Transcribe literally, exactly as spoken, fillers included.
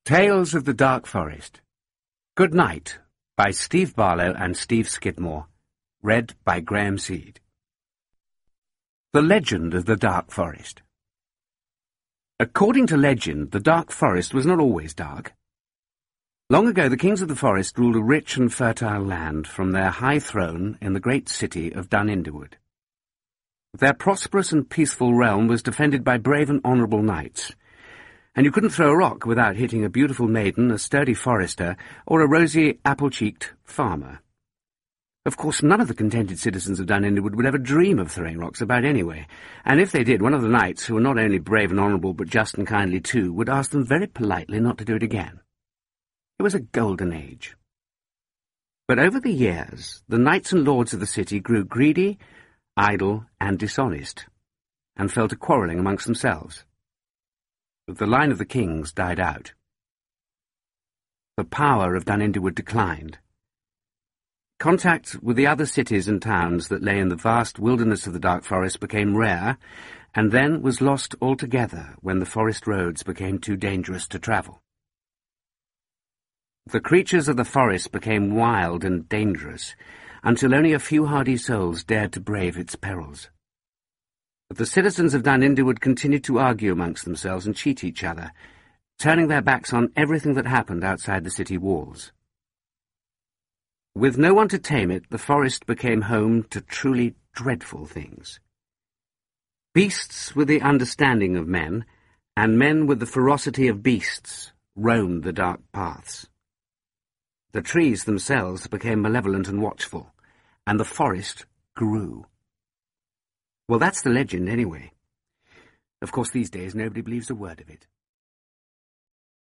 Tales of the Dark Forest. Good Night by Steve Barlow and Steve Skidmore. Read by Graham Seed. The Legend of the Dark Forest. According to legend, the Dark Forest was not always dark. Long ago, the kings of the forest ruled a rich and fertile land from their high throne in the great city of Dun-Inderwood. Their prosperous and peaceful realm was defended by brave and honourable knights, and you couldn't throw a rock without hitting a beautiful maiden, a sturdy forester, or a rosy, apple-cheeked farmer. Of course, none of the contented citizens of Dun-Inderwood would ever dream of throwing rocks about anyway, and if they did, one of the knights, who were not only brave and honourable but just and kindly too, would ask them very politely not to do it again. It was a golden age. But over the years, the knights and lords of the city grew greedy, idle, and dishonest, and fell to quarrelling amongst themselves. The line of the kings died out. The power of Dun-Inderwood declined. Contact with the other cities and towns that lay in the vast wilderness of the Dark Forest became rare, and then was lost altogether when the forest roads became too dangerous to travel. The creatures of the forest became wild and dangerous, until only a few hardy souls dared to brave its perils. But the citizens of Dun-Inderwood continued to argue amongst themselves and cheat each other, turning their backs on everything that happened outside the city walls. With no one to tame it, the forest became home to truly dreadful things. Beasts with the understanding of men, and men with the ferocity of beasts, roamed the dark paths. The trees themselves became malevolent and watchful, and the forest grew. Well, that's the legend, anyway. Of course, these days nobody believes a word of it.